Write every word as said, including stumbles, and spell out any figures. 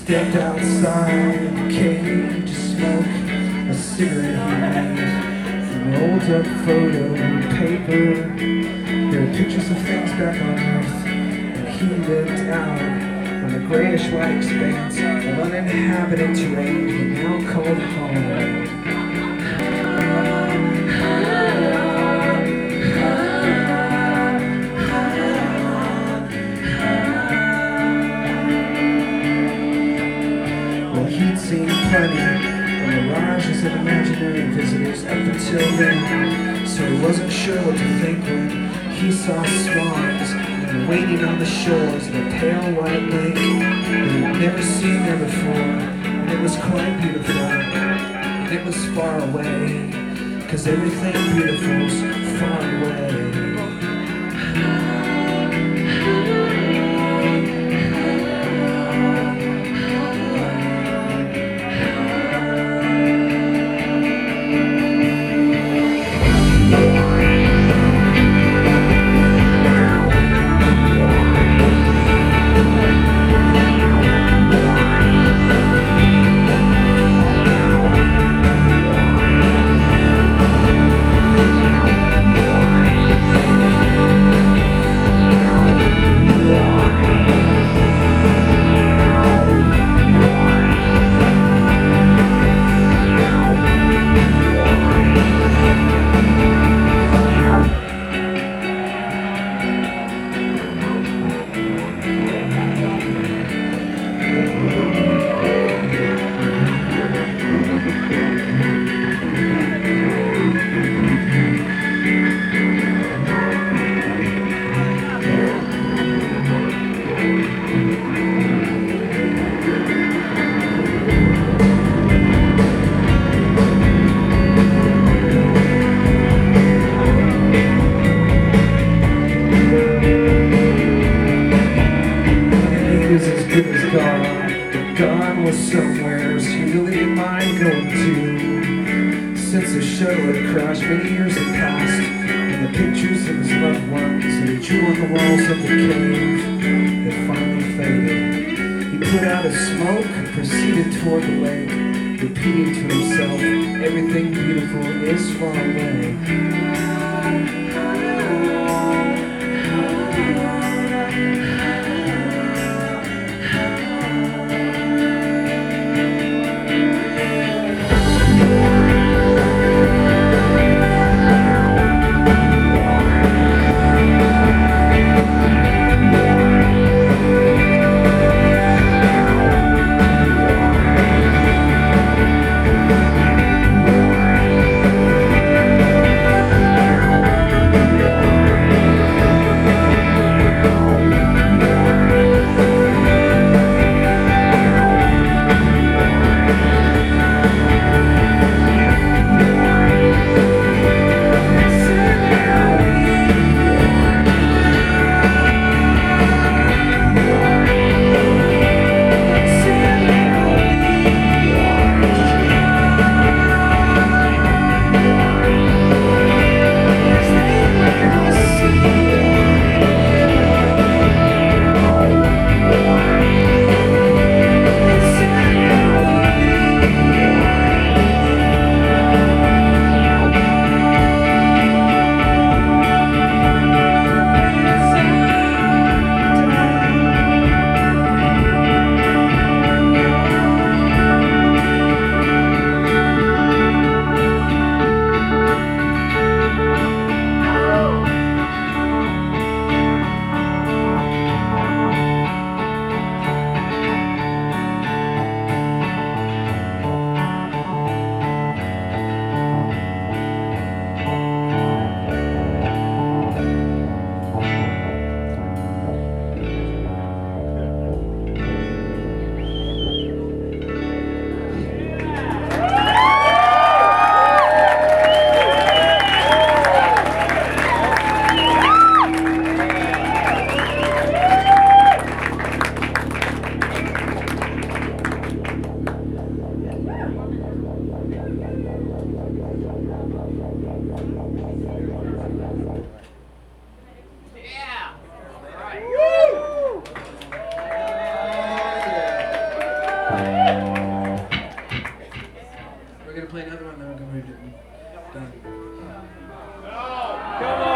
Stepped outside and came to smoke a cigarette he made from rolled up photo paper. There were pictures of things back on Earth, and he looked out on the grayish-white expanse of uninhabited terrain he now called home. He'd seen plenty of mirages of imaginary visitors up until then, so he wasn't sure what to think when he saw swans waiting on the shores of a pale white lake that he'd never seen there before. And it was quite beautiful, and it was far away, 'cause everything beautiful's far away. God was somewhere he really didn't mind going to. Since the shuttle had crashed, many years had passed, and the pictures of his loved ones that he drew on the walls of the cave had finally faded. He put out his smoke and proceeded toward the lake, repeating to himself, everything beautiful is far away. Come